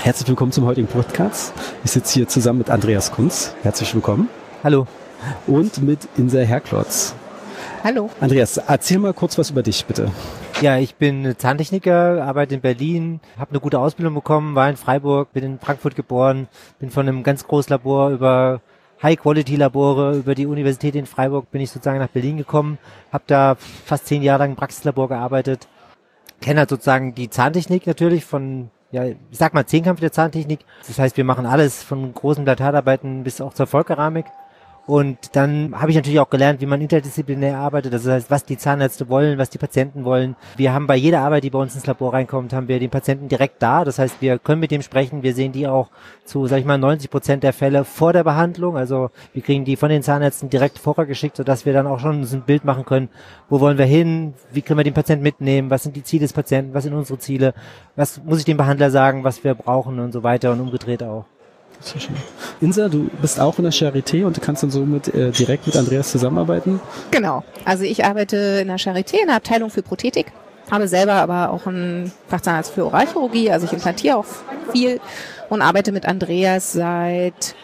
Herzlich willkommen zum heutigen Podcast. Ich sitze hier zusammen mit Andreas Kunz. Herzlich willkommen. Hallo. Und mit Insa Herklotz. Hallo. Andreas, erzähl mal kurz was über dich, bitte. Ja, ich bin Zahntechniker, arbeite in Berlin, habe eine gute Ausbildung bekommen, war in Freiburg, bin in Frankfurt geboren, bin von einem ganz großen Labor über High-Quality-Labore, über die Universität in Freiburg bin ich sozusagen nach Berlin gekommen, habe da fast 10 Jahre lang im Praxislabor gearbeitet, kenne halt sozusagen die Zahntechnik natürlich von, ja, ich sag mal Zehnkampf der Zahntechnik. Das heißt, wir machen alles von großen Implantatarbeiten bis auch zur Vollkeramik. Und dann habe ich natürlich auch gelernt, wie man interdisziplinär arbeitet. Das heißt, was die Zahnärzte wollen, was die Patienten wollen. Wir haben bei jeder Arbeit, die bei uns ins Labor reinkommt, haben wir den Patienten direkt da. Das heißt, wir können mit dem sprechen. Wir sehen die auch zu, 90% der Fälle vor der Behandlung. Also wir kriegen die von den Zahnärzten direkt vorgeschickt, sodass wir dann auch schon ein Bild machen können. Wo wollen wir hin? Wie können wir den Patienten mitnehmen? Was sind die Ziele des Patienten? Was sind unsere Ziele? Was muss ich dem Behandler sagen, was wir brauchen und so weiter und umgedreht auch. Sehr schön. Insa, du bist auch in der Charité und du kannst dann somit direkt mit Andreas zusammenarbeiten? Genau. Also ich arbeite in der Charité, in der Abteilung für Prothetik, habe selber aber auch einen Fachzahnarzt für Oralchirurgie, also ich implantiere auch viel und arbeite mit Andreas seit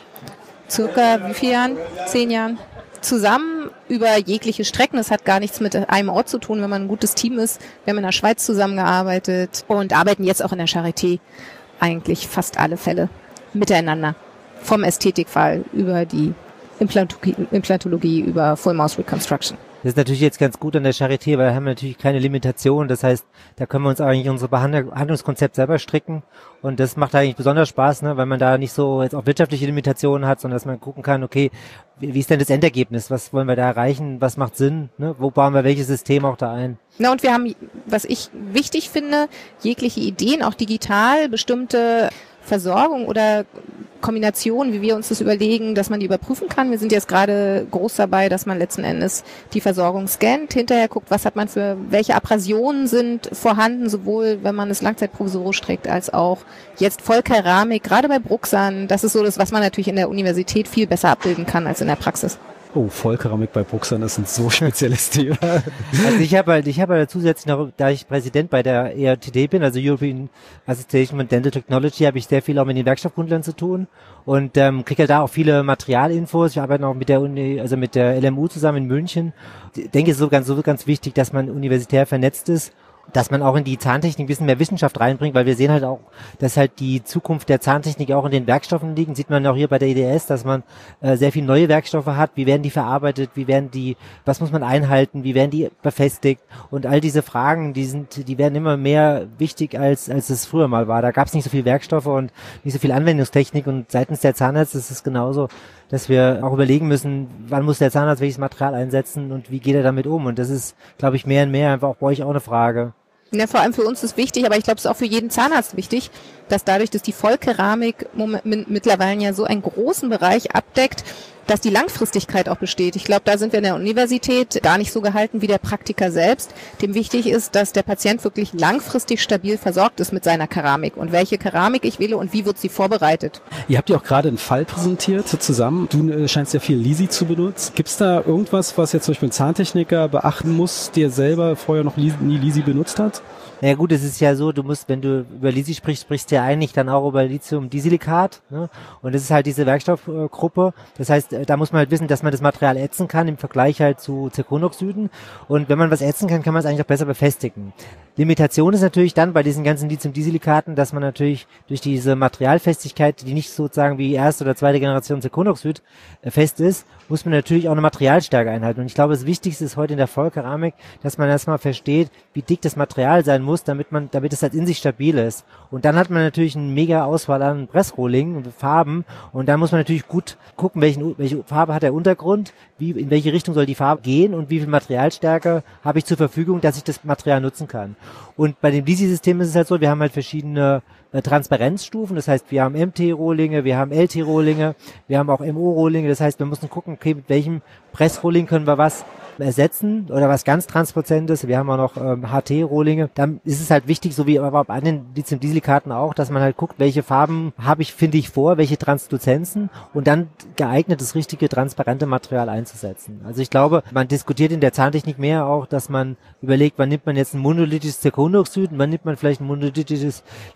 circa wie vielen Jahren? 10 Jahren zusammen über jegliche Strecken. Das hat gar nichts mit einem Ort zu tun, wenn man ein gutes Team ist. Wir haben in der Schweiz zusammengearbeitet und arbeiten jetzt auch in der Charité eigentlich fast alle Fälle miteinander. Vom Ästhetikfall über die Implantologie, über Full Mouth Reconstruction. Das ist natürlich jetzt ganz gut an der Charité, weil da haben wir natürlich keine Limitationen. Das heißt, da können wir uns eigentlich unser Behandlungskonzept selber stricken. Und das macht eigentlich besonders Spaß, ne, weil man da nicht so jetzt auch wirtschaftliche Limitationen hat, sondern dass man gucken kann, okay, wie ist denn das Endergebnis? Was wollen wir da erreichen? Was macht Sinn? Ne? Wo bauen wir welches System auch da ein? Na, und wir haben, was ich wichtig finde, jegliche Ideen, auch digital, bestimmte Versorgung oder Kombination, wie wir uns das überlegen, dass man die überprüfen kann. Wir sind jetzt gerade groß dabei, dass man letzten Endes die Versorgung scannt, hinterher guckt, was hat man für, welche Abrasionen sind vorhanden, sowohl wenn man es langzeitprovisorisch trägt, als auch jetzt Vollkeramik, gerade bei Bruxern. Das ist so das, was man natürlich in der Universität viel besser abbilden kann als in der Praxis. Oh, Vollkeramik bei Bruxern ist ein so spezielles Thema. Also ich habe zusätzlich noch, da ich Präsident bei der EATD bin, also European Association of Dental Technology, habe ich sehr viel auch mit den Werkstoffgrundlagen zu tun und kriege da auch viele Materialinfos. Ich arbeite auch mit der Uni, also mit der LMU zusammen in München. Ich denke, es ist so ganz wichtig, dass man universitär vernetzt ist, dass man auch in die Zahntechnik ein bisschen mehr Wissenschaft reinbringt, weil wir sehen halt auch, dass halt die Zukunft der Zahntechnik auch in den Werkstoffen liegt. Sieht man auch hier bei der EDS, dass man sehr viele neue Werkstoffe hat. Wie werden die verarbeitet? Was muss man einhalten? Wie werden die befestigt? Und all diese Fragen, die werden immer mehr wichtig, als es früher mal war. Da gab es nicht so viel Werkstoffe und nicht so viel Anwendungstechnik. Und seitens der Zahnärzte ist es genauso, dass wir auch überlegen müssen, wann muss der Zahnarzt welches Material einsetzen und wie geht er damit um? Und das ist, glaube ich, mehr und mehr einfach auch bei euch auch eine Frage. Ja, vor allem für uns ist wichtig, aber ich glaube, es ist auch für jeden Zahnarzt wichtig, dass dadurch, dass die Vollkeramik mittlerweile ja so einen großen Bereich abdeckt, dass die Langfristigkeit auch besteht. Ich glaube, da sind wir in der Universität gar nicht so gehalten wie der Praktiker selbst. Dem wichtig ist, dass der Patient wirklich langfristig stabil versorgt ist mit seiner Keramik und welche Keramik ich wähle und wie wird sie vorbereitet. Ihr habt ja auch gerade einen Fall präsentiert zusammen. Du scheinst ja viel Lisi zu benutzen. Gibt es da irgendwas, was jetzt zum Beispiel ein Zahntechniker beachten muss, der selber vorher noch nie Lisi benutzt hat? Naja gut, es ist ja so, wenn du über Lisi sprichst du ja eigentlich dann auch über Lithium-Disilikat, ne? Und das ist halt diese Werkstoffgruppe. Das heißt, da muss man halt wissen, dass man das Material ätzen kann im Vergleich halt zu Zirkonoxiden. Und wenn man was ätzen kann, kann man es eigentlich auch besser befestigen. Limitation ist natürlich dann bei diesen ganzen Lithium-Disilikaten, dass man natürlich durch diese Materialfestigkeit, die nicht sozusagen wie erste oder zweite Generation Zirkonoxid fest ist, muss man natürlich auch eine Materialstärke einhalten. Und ich glaube, das Wichtigste ist heute in der Vollkeramik, dass man erstmal versteht, wie dick das Material sein muss, damit es halt in sich stabil ist. Und dann hat man natürlich eine mega Auswahl an Pressrohling und Farben. Und dann muss man natürlich gut gucken, welche Farbe hat der Untergrund, in welche Richtung soll die Farbe gehen und wie viel Materialstärke habe ich zur Verfügung, dass ich das Material nutzen kann. Und bei dem Lisi-System ist es halt so, wir haben halt verschiedene Transparenzstufen, das heißt, wir haben MT-Rohlinge, wir haben LT-Rohlinge, wir haben auch MO-Rohlinge, das heißt, wir müssen gucken, okay, mit welchem Pressrohling können wir was ersetzen oder was ganz Transparentes. Wir haben auch noch HT-Rohlinge. Dann ist es halt wichtig, so wie aber an den Lithium-Disilikaten auch, dass man halt guckt, welche Farben finde ich vor, welche Transluzenzen und dann geeignet das richtige transparente Material einzusetzen. Also ich glaube, man diskutiert in der Zahntechnik mehr auch, dass man überlegt, wann nimmt man jetzt ein monolithisches Zirkonoxid und wann nimmt man vielleicht ein monolithisches Lithium-Disilikat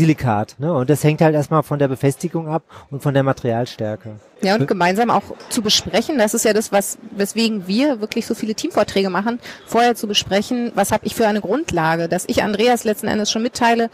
Lithiumdisilikat, ne? Und das hängt halt erstmal von der Befestigung ab und von der Materialstärke. Ja, und gemeinsam auch zu besprechen, das ist ja das, weswegen wir wirklich so viele Teamvorträge machen, vorher zu besprechen, was habe ich für eine Grundlage, dass ich Andreas letzten Endes schon mitteile,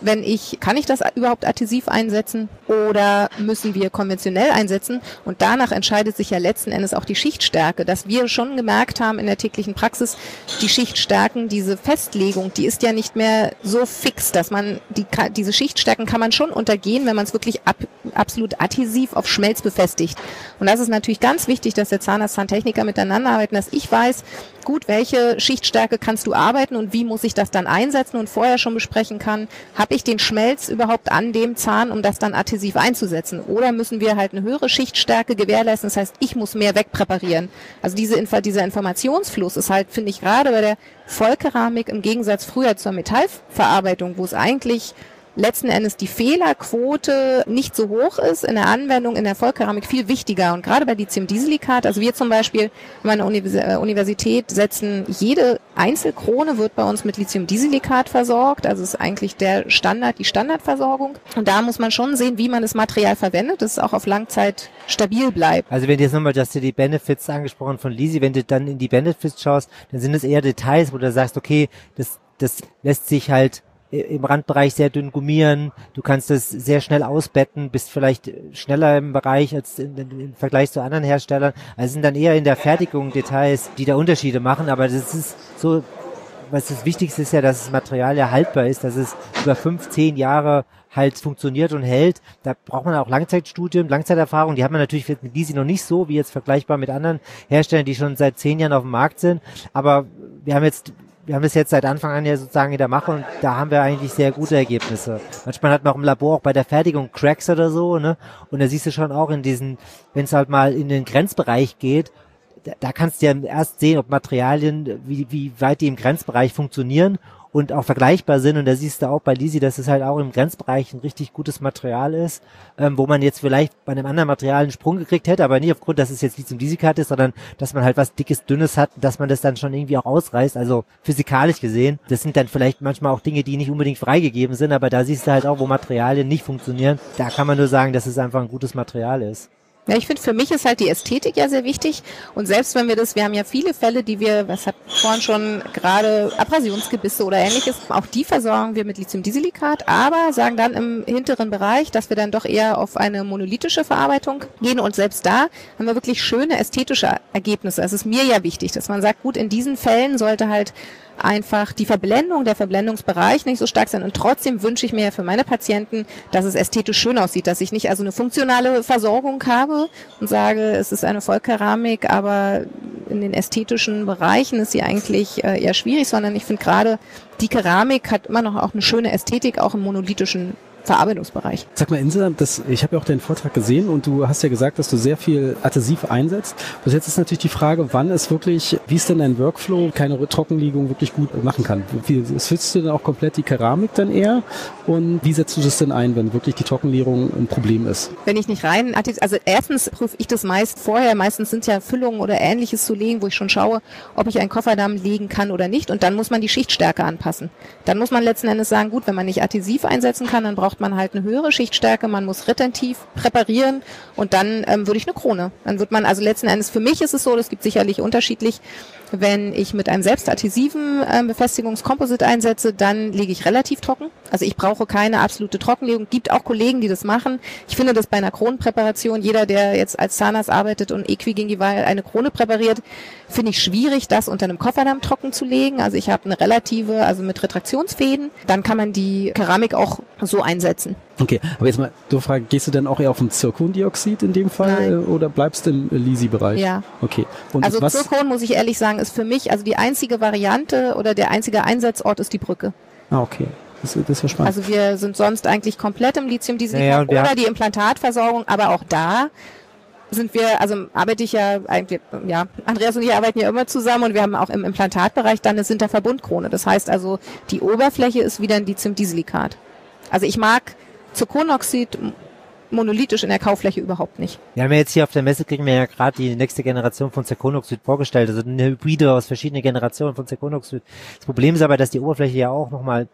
kann ich das überhaupt adhesiv einsetzen oder müssen wir konventionell einsetzen? Und danach entscheidet sich ja letzten Endes auch die Schichtstärke, dass wir schon gemerkt haben in der täglichen Praxis, die Schichtstärken, diese Festlegung, die ist ja nicht mehr so fix, dass man diese Schichtstärken kann man schon untergehen, wenn man es wirklich absolut adhesiv auf Schmelz befestigt. Und das ist natürlich ganz wichtig, dass der Zahnarzt-Zahntechniker miteinander arbeiten, dass ich weiß, gut, welche Schichtstärke kannst du arbeiten und wie muss ich das dann einsetzen und vorher schon besprechen kann, habe ich den Schmelz überhaupt an dem Zahn, um das dann adhesiv einzusetzen? Oder müssen wir halt eine höhere Schichtstärke gewährleisten? Das heißt, ich muss mehr wegpräparieren. Also dieser Informationsfluss ist halt, finde ich, gerade bei der Vollkeramik im Gegensatz früher zur Metallverarbeitung, wo es eigentlich letzten Endes die Fehlerquote nicht so hoch ist, in der Anwendung in der Vollkeramik viel wichtiger. Und gerade bei Lithiumdisilikat, also wir zum Beispiel an meiner Universität setzen, jede Einzelkrone wird bei uns mit Lithiumdisilikat versorgt. Also ist eigentlich die Standardversorgung. Und da muss man schon sehen, wie man das Material verwendet, dass es auch auf Langzeit stabil bleibt. Also wenn du jetzt nochmal, du hast dir die Benefits angesprochen von Lisi, wenn du dann in die Benefits schaust, dann sind es eher Details, wo du sagst, okay, das lässt sich halt im Randbereich sehr dünn gummieren, du kannst das sehr schnell ausbetten, bist vielleicht schneller im Bereich als im Vergleich zu anderen Herstellern. Also sind dann eher in der Fertigung Details, die da Unterschiede machen, aber das ist so, was das Wichtigste ist ja, dass das Material ja haltbar ist, dass es über 5-10 Jahre halt funktioniert und hält. Da braucht man auch Langzeitstudien, Langzeiterfahrung, die hat man natürlich mit Lisi noch nicht so, wie jetzt vergleichbar mit anderen Herstellern, die schon seit 10 Jahren auf dem Markt sind, aber wir haben es jetzt seit Anfang an ja sozusagen in der Mache und da haben wir eigentlich sehr gute Ergebnisse. Manchmal hat man auch im Labor auch bei der Fertigung Cracks oder so, ne? Und da siehst du schon auch in diesen, wenn es halt mal in den Grenzbereich geht, da kannst du ja erst sehen, ob Materialien, wie weit die im Grenzbereich funktionieren und auch vergleichbar sind. Und da siehst du auch bei Lisi, dass es halt auch im Grenzbereich ein richtig gutes Material ist, wo man jetzt vielleicht bei einem anderen Material einen Sprung gekriegt hätte, aber nicht aufgrund, dass es jetzt Lithiumdisilikat ist, sondern dass man halt was Dickes, Dünnes hat, dass man das dann schon irgendwie auch ausreißt, also physikalisch gesehen. Das sind dann vielleicht manchmal auch Dinge, die nicht unbedingt freigegeben sind, aber da siehst du halt auch, wo Materialien nicht funktionieren. Da kann man nur sagen, dass es einfach ein gutes Material ist. Ja, ich finde, für mich ist halt die Ästhetik ja sehr wichtig. Und selbst wenn wir haben ja viele Fälle, was hat vorhin schon gerade Abrasionsgebisse oder ähnliches, auch die versorgen wir mit Lithiumdisilikat, aber sagen dann im hinteren Bereich, dass wir dann doch eher auf eine monolithische Verarbeitung gehen. Und selbst da haben wir wirklich schöne ästhetische Ergebnisse. Es ist mir ja wichtig, dass man sagt, gut, in diesen Fällen sollte halt einfach die Verblendung, der Verblendungsbereich nicht so stark sein. Und trotzdem wünsche ich mir ja für meine Patienten, dass es ästhetisch schön aussieht, dass ich nicht also eine funktionale Versorgung habe und sage, es ist eine Vollkeramik, aber in den ästhetischen Bereichen ist sie eigentlich eher schwierig, sondern ich finde gerade, die Keramik hat immer noch auch eine schöne Ästhetik, auch im monolithischen Verarbeitungsbereich. Sag mal, Insa, ich habe ja auch deinen Vortrag gesehen und du hast ja gesagt, dass du sehr viel adhesiv einsetzt. Bis jetzt ist natürlich die Frage, wie ist denn dein Workflow, keine Trockenlegung wirklich gut machen kann? Switchst du dann auch komplett die Keramik dann eher? Und wie setzt du das denn ein, wenn wirklich die Trockenlegung ein Problem ist? Wenn ich nicht also erstens prüfe ich das meist vorher, meistens sind ja Füllungen oder Ähnliches zu legen, wo ich schon schaue, ob ich einen Kofferdamm legen kann oder nicht, und dann muss man die Schichtstärke anpassen. Dann muss man letzten Endes sagen, gut, wenn man nicht adhesiv einsetzen kann, dann braucht man halt eine höhere Schichtstärke, man muss retentiv präparieren und dann würde ich eine Krone. Dann wird man, also letzten Endes für mich ist es so, das gibt sicherlich unterschiedlich, wenn ich mit einem selbstadhesiven Befestigungskomposit einsetze, dann lege ich relativ trocken. Also ich brauche keine absolute Trockenlegung. Gibt auch Kollegen, die das machen. Ich finde das bei einer Kronenpräparation, jeder, der jetzt als Zahnarzt arbeitet und equigingival eine Krone präpariert, finde ich schwierig, das unter einem Kofferdamm trocken zu legen. Also ich habe eine relative, also mit Retraktionsfäden. Dann kann man die Keramik auch so einsetzen. Okay, aber jetzt mal, du fragst, gehst du dann auch eher auf ein Zirkondioxid in dem Fall oder bleibst im Lisi-Bereich? Ja. Okay. Und also Zirkon, muss ich ehrlich sagen, ist für mich, also die einzige Variante oder der einzige Einsatzort ist die Brücke. Ah, okay. Das ist ja spannend. Also wir sind sonst eigentlich komplett im Lithiumdisilikat oder die Implantatversorgung, aber auch da sind wir, also arbeite ich ja eigentlich, ja, Andreas und ich arbeiten ja immer zusammen und wir haben auch im Implantatbereich dann eine Sinterverbundkrone. Das heißt also, die Oberfläche ist wieder ein Lithiumdisilikat. Also ich mag Zirkonoxid monolithisch in der Kaufläche überhaupt nicht. Wir haben ja jetzt hier auf der Messe, kriegen wir ja gerade die nächste Generation von Zirkonoxid vorgestellt, also eine Hybride aus verschiedenen Generationen von Zirkonoxid. Das Problem ist aber, dass die Oberfläche ja auch nochmal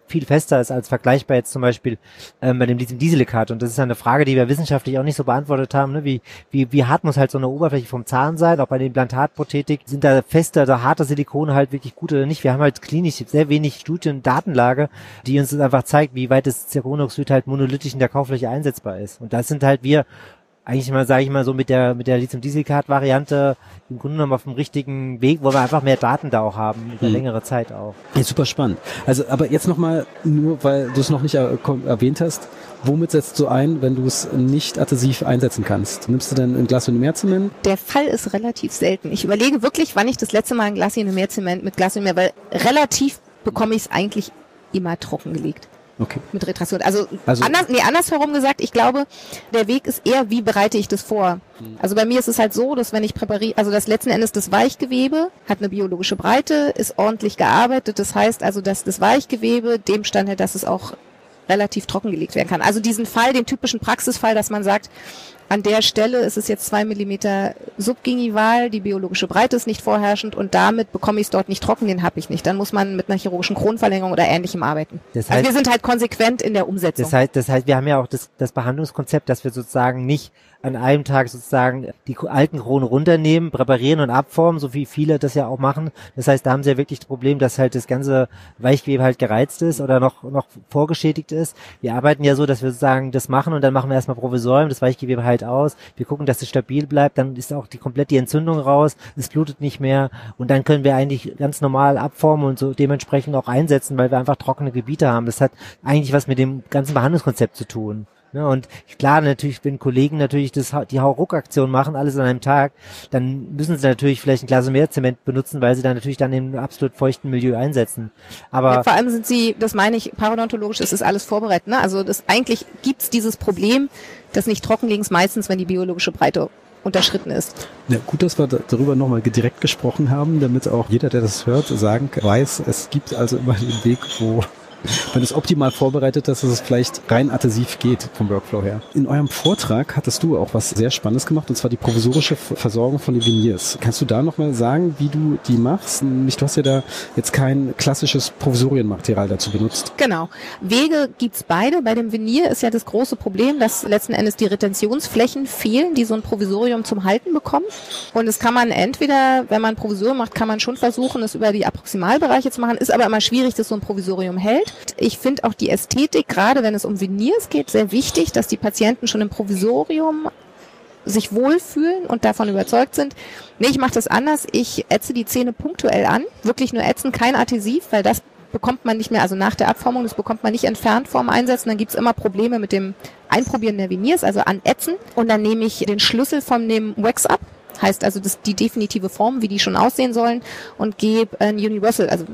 viel fester ist als vergleichbar jetzt zum Beispiel bei dem Lithium-Dieselikat. Und das ist eine Frage, die wir wissenschaftlich auch nicht so beantwortet haben. Ne? Wie hart muss halt so eine Oberfläche vom Zahn sein? Auch bei der Implantatprothetik sind da feste oder harte Silikone halt wirklich gut oder nicht? Wir haben halt klinisch sehr wenig Studien, Datenlage, die uns das einfach zeigt, wie weit das Zirconoxid halt monolithisch in der Kaufläche einsetzbar ist. Und das sind halt wir eigentlich mal, sage ich mal so, mit der Lithium-Dieselkat-Variante im Grunde genommen auf dem richtigen Weg, wo wir einfach mehr Daten da auch haben, über längere Zeit auch. Ja, super spannend. Also, aber jetzt nochmal, nur weil du es noch nicht erwähnt hast, womit setzt du ein, wenn du es nicht adhesiv einsetzen kannst? Nimmst du denn ein Glasinomerzement? Der Fall ist relativ selten. Ich überlege wirklich, wann ich das letzte Mal ein Glasinomerzement mit Glasinomer, weil relativ bekomme ich es eigentlich immer trockengelegt. Okay. Mit Retraktion. Also andersherum gesagt, ich glaube, der Weg ist eher, wie bereite ich das vor? Also bei mir ist es halt so, dass wenn ich präpariere, also das letzten Endes das Weichgewebe hat eine biologische Breite, ist ordentlich gearbeitet. Das heißt also, dass das Weichgewebe dem standhält, dass es auch relativ trockengelegt werden kann. Also diesen Fall, den typischen Praxisfall, dass man sagt, an der Stelle ist es jetzt 2 Millimeter subgingival, die biologische Breite ist nicht vorherrschend und damit bekomme ich es dort nicht trocken, den habe ich nicht. Dann muss man mit einer chirurgischen Kronverlängerung oder Ähnlichem arbeiten. Das heißt, also wir sind halt konsequent in der Umsetzung. Das heißt, wir haben ja auch das Behandlungskonzept, dass wir sozusagen nicht an einem Tag sozusagen die alten Kronen runternehmen, präparieren und abformen, so wie viele das ja auch machen. Das heißt, da haben sie ja wirklich das Problem, dass halt das ganze Weichgewebe halt gereizt ist oder noch vorgeschädigt ist. Wir arbeiten ja so, dass wir sozusagen das machen und dann machen wir erstmal Provisorium, das Weichgewebe halt aus. Wir gucken, dass es stabil bleibt, dann ist auch komplett die Entzündung raus, es blutet nicht mehr und dann können wir eigentlich ganz normal abformen und so dementsprechend auch einsetzen, weil wir einfach trockene Gebiete haben. Das hat eigentlich was mit dem ganzen Behandlungskonzept zu tun. Ja, und klar, natürlich, wenn Kollegen natürlich die Hauruck-Aktion machen, alles an einem Tag, dann müssen sie natürlich vielleicht ein Glasinomerzement benutzen, weil sie dann natürlich dann im absolut feuchten Milieu einsetzen. Aber ja, vor allem sind sie, das meine ich, parodontologisch ist alles vorbereitet. Ne? Also eigentlich gibt's dieses Problem, dass nicht Trockenlegens meistens, wenn die biologische Breite unterschritten ist. Ja, gut, dass wir darüber nochmal direkt gesprochen haben, damit auch jeder, der das hört, weiß, es gibt also immer den Weg, wo wenn es optimal vorbereitet ist, dass es vielleicht rein adhesiv geht vom Workflow her. In eurem Vortrag hattest du auch was sehr Spannendes gemacht, und zwar die provisorische Versorgung von den Veneers. Kannst du da nochmal sagen, wie du die machst? Du hast ja da jetzt kein klassisches Provisorienmaterial dazu benutzt. Genau. Wege gibt's beide. Bei dem Veneer ist ja das große Problem, dass letzten Endes die Retentionsflächen fehlen, die so ein Provisorium zum Halten bekommen. Und das kann man entweder, wenn man ein Provisorium macht, kann man schon versuchen, es über die Approximalbereiche zu machen, ist aber immer schwierig, dass so ein Provisorium hält. Ich finde auch die Ästhetik, gerade wenn es um Veneers geht, sehr wichtig, dass die Patienten schon im Provisorium sich wohlfühlen und davon überzeugt sind. Nee, ich mache das anders. Ich ätze die Zähne punktuell an. Wirklich nur ätzen, kein Adhesiv, weil das bekommt man nicht mehr, also nach der Abformung, das bekommt man nicht entfernt vorm Einsetzen. Dann gibt's immer Probleme mit dem Einprobieren der Veneers, also anätzen. Und dann nehme ich den Schlüssel von dem Wax ab. Heißt also die definitive Form, wie die schon aussehen sollen, und gebe ein Universal, also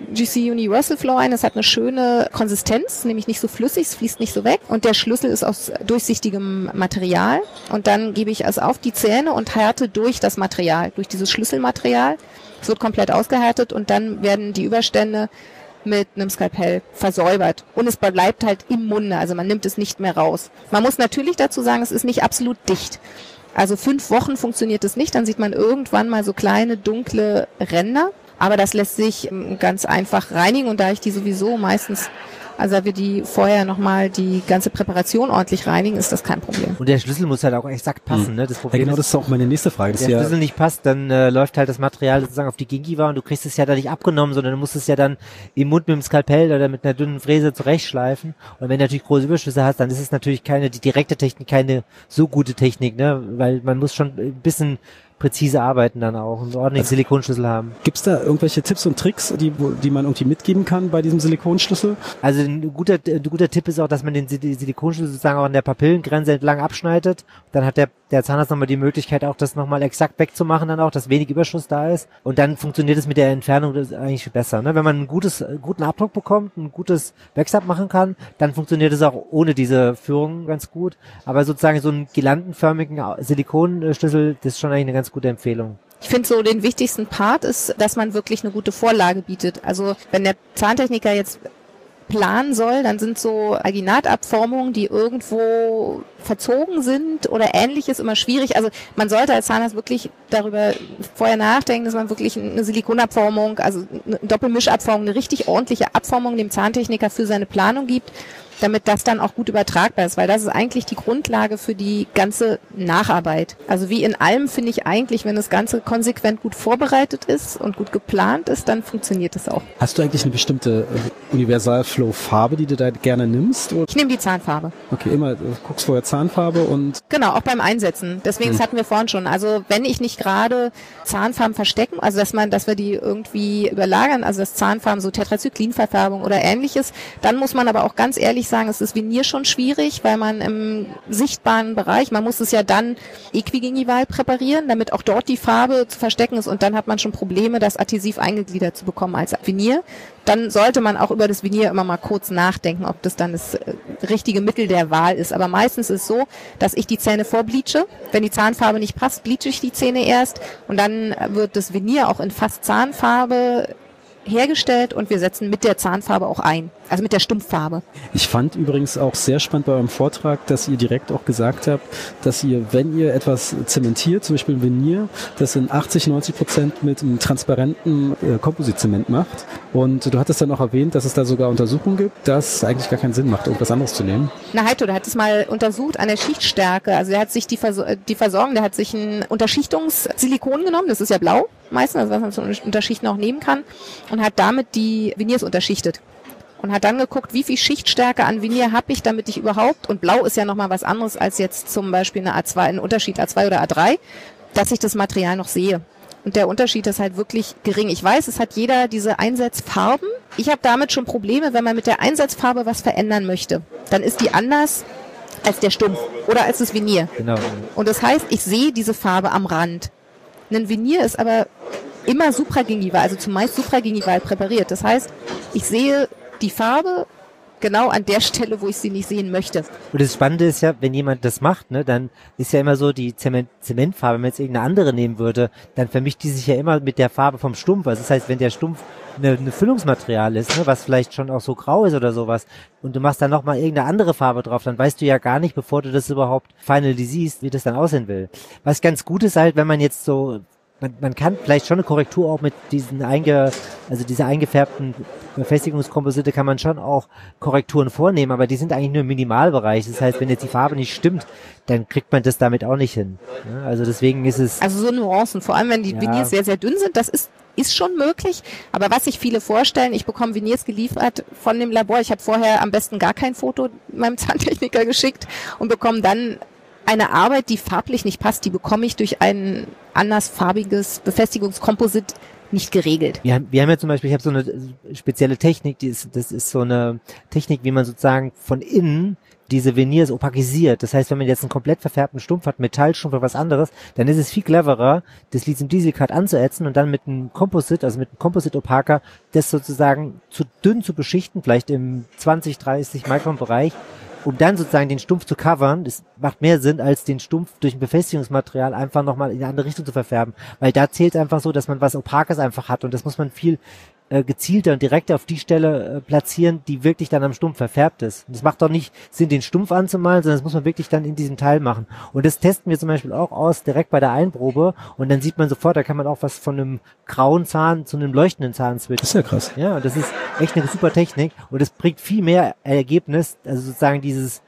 GC Universal Flow ein. Das hat eine schöne Konsistenz, nämlich nicht so flüssig, es fließt nicht so weg. Und der Schlüssel ist aus durchsichtigem Material. Und dann gebe ich es auf die Zähne und härte durch das Material, durch dieses Schlüsselmaterial. Es wird komplett ausgehärtet und dann werden die Überstände mit einem Skalpell versäubert. Und es bleibt halt im Munde, also man nimmt es nicht mehr raus. Man muss natürlich dazu sagen, es ist nicht absolut dicht. Also 5 Wochen funktioniert es nicht, dann sieht man irgendwann mal so kleine dunkle Ränder, aber das lässt sich ganz einfach reinigen und da ich die sowieso meistens, also da wir die vorher nochmal die ganze Präparation ordentlich reinigen, ist das kein Problem. Und der Schlüssel muss halt auch exakt passen, ne? Das Problem ja, genau, das ist auch meine nächste Frage. Wenn der Schlüssel nicht passt, dann läuft halt das Material sozusagen auf die Gingiva und du kriegst es ja da nicht abgenommen, sondern du musst es ja dann im Mund mit dem Skalpell oder mit einer dünnen Fräse zurechtschleifen. Und wenn du natürlich große Überschüsse hast, dann ist es natürlich die direkte Technik, keine so gute Technik, ne? Weil man muss schon ein bisschen präzise arbeiten dann auch und einen ordentlichen Silikonschlüssel haben. Gibt es da irgendwelche Tipps und Tricks, die man irgendwie mitgeben kann bei diesem Silikonschlüssel? Also ein guter Tipp ist auch, dass man den Silikonschlüssel sozusagen auch an der Papillengrenze entlang abschneidet. Dann hat der Zahnarzt nochmal die Möglichkeit, auch das nochmal exakt wegzumachen dann auch, dass wenig Überschuss da ist. Und dann funktioniert es mit der Entfernung eigentlich besser. Ne? Wenn man einen guten Abdruck bekommt, ein gutes Wax-Up machen kann, dann funktioniert es auch ohne diese Führung ganz gut. Aber sozusagen so einen girlandenförmigen Silikonschlüssel, das ist schon eigentlich eine ganz gute Empfehlung. Ich finde so den wichtigsten Part ist, dass man wirklich eine gute Vorlage bietet. Also wenn der Zahntechniker jetzt planen soll, dann sind so Alginatabformungen, die irgendwo verzogen sind oder ähnliches, immer schwierig. Also man sollte als Zahnarzt wirklich darüber vorher nachdenken, dass man wirklich eine Silikonabformung, also eine Doppelmischabformung, eine richtig ordentliche Abformung dem Zahntechniker für seine Planung gibt, damit das dann auch gut übertragbar ist, weil das ist eigentlich die Grundlage für die ganze Nacharbeit. Also wie in allem finde ich eigentlich, wenn das Ganze konsequent gut vorbereitet ist und gut geplant ist, dann funktioniert das auch. Hast du eigentlich eine bestimmte Universal-Flow-Farbe, die du da gerne nimmst? Oder? Ich nehme die Zahnfarbe. Okay, immer guckst vorher Zahnfarbe und... Genau, auch beim Einsetzen. Deswegen, das hatten wir vorhin schon. Also wenn ich nicht gerade Zahnfarben verstecken, also dass wir die irgendwie überlagern, also das Zahnfarben, so Tetracyclinverfärbung oder ähnliches, dann muss man aber auch ganz ehrlich sagen, es ist Venier schon schwierig, weil man im sichtbaren Bereich, man muss es ja dann äquigingival präparieren, damit auch dort die Farbe zu verstecken ist und dann hat man schon Probleme, das adhesiv eingegliedert zu bekommen als Venier. Dann sollte man auch über das Venier immer mal kurz nachdenken, ob das dann das richtige Mittel der Wahl ist. Aber meistens ist es so, dass ich die Zähne vorbleache. Wenn die Zahnfarbe nicht passt, bleache ich die Zähne erst und dann wird das Venier auch in fast Zahnfarbe hergestellt und wir setzen mit der Zahnfarbe auch ein, also mit der Stumpffarbe. Ich fand übrigens auch sehr spannend bei eurem Vortrag, dass ihr direkt auch gesagt habt, dass ihr, wenn ihr etwas zementiert, zum Beispiel Venier, das in 80-90% mit einem transparenten Kompositzement macht. Und du hattest dann auch erwähnt, dass es da sogar Untersuchungen gibt, dass es eigentlich gar keinen Sinn macht, irgendwas anderes zu nehmen. Na Heito, der hat es mal untersucht an der Schichtstärke. Also der hat sich die Versorgung, der hat sich ein Unterschichtungssilikon genommen, das ist ja blau meistens, also was man zum Unterschichten auch nehmen kann, und hat damit die Veneers unterschichtet. Und hat dann geguckt, wie viel Schichtstärke an Venier habe ich, damit ich überhaupt, und blau ist ja nochmal was anderes als jetzt zum Beispiel eine A2, ein Unterschied A2 oder A3, dass ich das Material noch sehe. Und der Unterschied ist halt wirklich gering. Ich weiß, es hat jeder diese Einsetzfarben. Ich habe damit schon Probleme, wenn man mit der Einsetzfarbe was verändern möchte. Dann ist die anders als der Stumpf oder als das Venier. Genau. Und das heißt, ich sehe diese Farbe am Rand. Ein Venier ist aber immer supragingival, also zumeist supragingival präpariert. Das heißt, ich sehe die Farbe genau an der Stelle, wo ich sie nicht sehen möchte. Und das Spannende ist ja, wenn jemand das macht, ne, dann ist ja immer so die Zementfarbe, wenn man jetzt irgendeine andere nehmen würde, dann vermischt die sich ja immer mit der Farbe vom Stumpf. Also das heißt, wenn der Stumpf eine Füllungsmaterial ist, ne, was vielleicht schon auch so grau ist oder sowas, und du machst dann nochmal irgendeine andere Farbe drauf, dann weißt du ja gar nicht, bevor du das überhaupt finally siehst, wie das dann aussehen will. Was ganz gut ist halt, wenn man jetzt so, man kann vielleicht schon eine Korrektur auch mit diesen diese eingefärbten Befestigungskomposite kann man schon auch Korrekturen vornehmen, aber die sind eigentlich nur im Minimalbereich. Das heißt, wenn jetzt die Farbe nicht stimmt, dann kriegt man das damit auch nicht hin. Ja, also deswegen ist es... Also so Nuancen, vor allem wenn die Veneers sehr, sehr dünn sind, das ist schon möglich, aber was sich viele vorstellen, ich bekomme Veneers geliefert von dem Labor, ich habe vorher am besten gar kein Foto meinem Zahntechniker geschickt und bekomme dann eine Arbeit, die farblich nicht passt, die bekomme ich durch ein andersfarbiges Befestigungskomposit nicht geregelt. Wir haben ja zum Beispiel, ich habe so eine spezielle Technik, das ist so eine Technik, wie man sozusagen von innen diese Veneers opakisiert. Das heißt, wenn man jetzt einen komplett verfärbten Stumpf hat, Metallstumpf oder was anderes, dann ist es viel cleverer, das Lithium-Dieselkat anzuätzen und dann mit einem Composite, also mit einem Composite-Opaker, das sozusagen zu dünn zu beschichten, vielleicht im 20-30 Mikron-Bereich, um dann sozusagen den Stumpf zu covern. Das macht mehr Sinn, als den Stumpf durch ein Befestigungsmaterial einfach nochmal in eine andere Richtung zu verfärben. Weil da zählt es einfach so, dass man was Opakes einfach hat und das muss man viel gezielter und direkt auf die Stelle platzieren, die wirklich dann am Stumpf verfärbt ist. Und das macht doch nicht Sinn, den Stumpf anzumalen, sondern das muss man wirklich dann in diesem Teil machen. Und das testen wir zum Beispiel auch aus, direkt bei der Einprobe. Und dann sieht man sofort, da kann man auch was von einem grauen Zahn zu einem leuchtenden Zahn switchen. Das ist ja krass. Ja, und das ist echt eine super Technik. Und es bringt viel mehr Ergebnis, also sozusagen dieses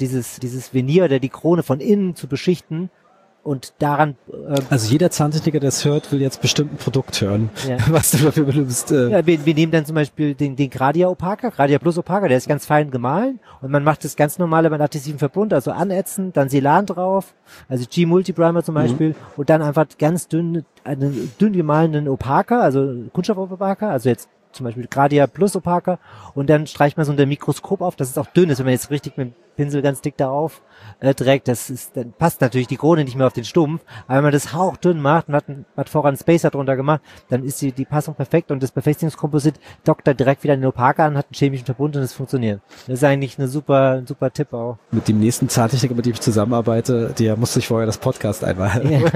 Venier oder die Krone von innen zu beschichten. Und daran... also jeder Zahntechniker, der es hört, will jetzt bestimmt ein Produkt hören, was du dafür benimmst. Ja, wir nehmen dann zum Beispiel den Gradia Opaker, Gradia Plus Opaker, der ist ganz fein gemahlen und man macht das ganz normale beim adhesiven Verbund, also anätzen, dann Selan drauf, also G-Multiprimer zum Beispiel und dann einfach ganz einen dünn gemahlenen Opaker, also Kunststoff-Opaker, also jetzt zum Beispiel Gradia Plus Opaker und dann streicht man so unter Mikroskop auf, dass es auch dünn ist, wenn man jetzt richtig mit dem Pinsel ganz dick darauf trägt, dann passt natürlich die Krone nicht mehr auf den Stumpf, aber wenn man das hauchdünn macht und hat vorher einen Spacer drunter gemacht, dann ist die Passung perfekt und das Befestigungskomposit dockt dann direkt wieder den Opaker an, hat einen chemischen Verbund und es funktioniert. Das ist eigentlich ein super Tipp auch. Mit dem nächsten Zahntechniker, mit dem ich zusammenarbeite, der musste ich vorher das Podcast einmal. Ja.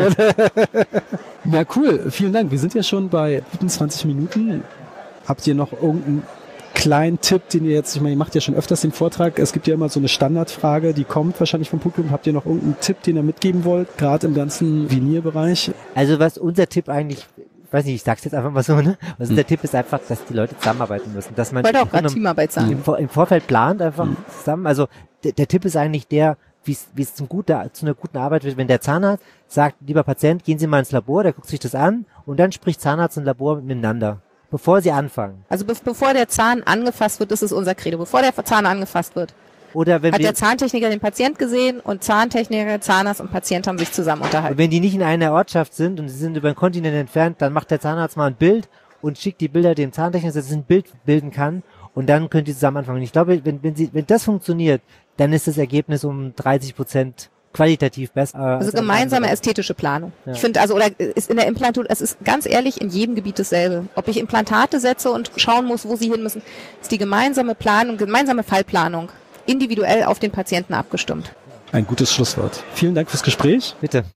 Na cool, vielen Dank. Wir sind ja schon bei guten 20 Minuten. Habt ihr noch irgendeinen kleinen Tipp, den ihr jetzt, ich meine, ihr macht ja schon öfters den Vortrag, es gibt ja immer so eine Standardfrage, die kommt wahrscheinlich vom Publikum. Habt ihr noch irgendeinen Tipp, den ihr mitgeben wollt, gerade im ganzen Vinierbereich? Also was unser Tipp eigentlich, weiß nicht, ich sag's jetzt einfach mal so, ne? Also der Tipp ist einfach, dass die Leute zusammenarbeiten müssen, dass man wollte auch gerade Teamarbeit sagen. Im Vorfeld plant einfach zusammen. Also der Tipp ist eigentlich der, wie es zu einer guten Arbeit wird, wenn der Zahnarzt sagt, lieber Patient, gehen Sie mal ins Labor, der guckt sich das an und dann spricht Zahnarzt und Labor miteinander, bevor sie anfangen. Also bevor der Zahn angefasst wird, das ist unser Credo, bevor der Zahn angefasst wird. Oder wenn hat der Zahntechniker den Patient gesehen und Zahntechniker, Zahnarzt und Patient haben sich zusammen unterhalten. Und wenn die nicht in einer Ortschaft sind und sie sind über einen Kontinent entfernt, dann macht der Zahnarzt mal ein Bild und schickt die Bilder dem Zahntechniker, dass er ein Bild bilden kann und dann könnt ihr zusammen anfangen. Und ich glaube, wenn das funktioniert, dann ist das Ergebnis um 30% qualitativ besser. Also gemeinsame ästhetische Planung. Ja. Ich finde, ist in der Implantur, es ist ganz ehrlich in jedem Gebiet dasselbe. Ob ich Implantate setze und schauen muss, wo sie hin müssen, ist die gemeinsame Planung, gemeinsame Fallplanung, individuell auf den Patienten abgestimmt. Ein gutes Schlusswort. Vielen Dank fürs Gespräch. Bitte.